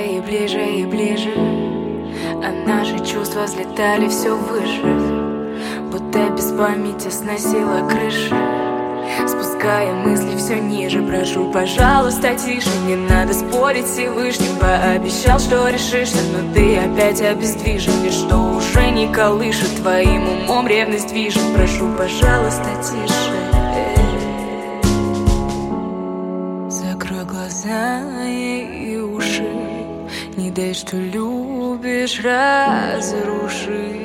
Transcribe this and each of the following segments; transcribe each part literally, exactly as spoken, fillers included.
и ближе и ближе, а наши чувства взлетали все выше, будто без памяти сносила крыши, спуская мысли все ниже. Прошу, пожалуйста, тише, не надо спорить с Всевышним. Пообещал, что решишься, но ты опять обездвижен. И что уже не колышет, твоим умом ревность движет. Прошу, пожалуйста, тише. Закрой глаза и уши, не дай, что любишь, разрушить.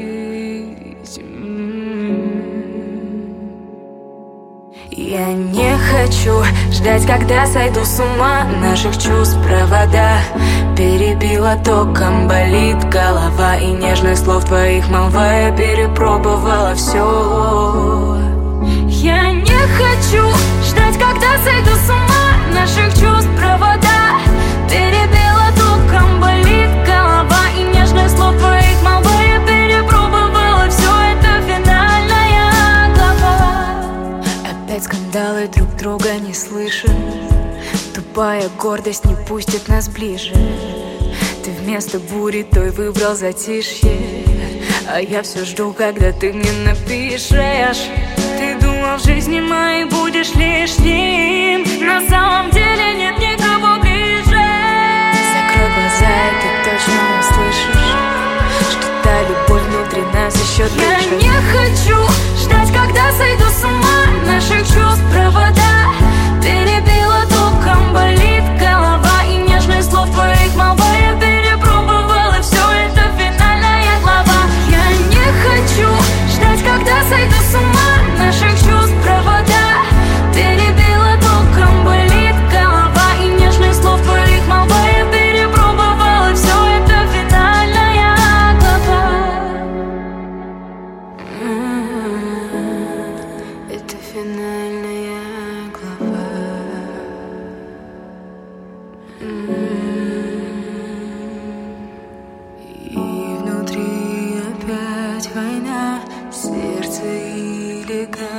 Я не хочу ждать, когда сойду с ума. Наших чувств провода перебила током, болит голова. И нежных слов твоих молва, я перепробовала все. Я не хочу ждать, когда сойду с ума. Наших чувств провода перебила током, болит голова. И нежных слов твоих молва, я перепробовала все. Это финальная глава. Опять скандалы, друг друга не слышим. Тупая гордость не пустит нас ближе. Ты вместо бури той выбрал затишье, а я все жду, когда ты мне напишешь. Ты думал, в жизни моей будешь лишним, на самом деле нет никого ближе. Закрой глаза, и ты точно услышишь, что та любовь внутри нас еще дышит. Я не хочу ждать, когда сойду с ума. Наших чувств провода перебила током, болит голова. И нежных слов твоих молва, я перепробовала все. Это финальная глава. Я не хочу ждать, когда сойду с ума. Наших чувств провода перебила током, болит голова. И нежных слов твоих молва, я перепробовала все. Это финальная глава. Это финальная глава. И внутри опять война, сердце и легла.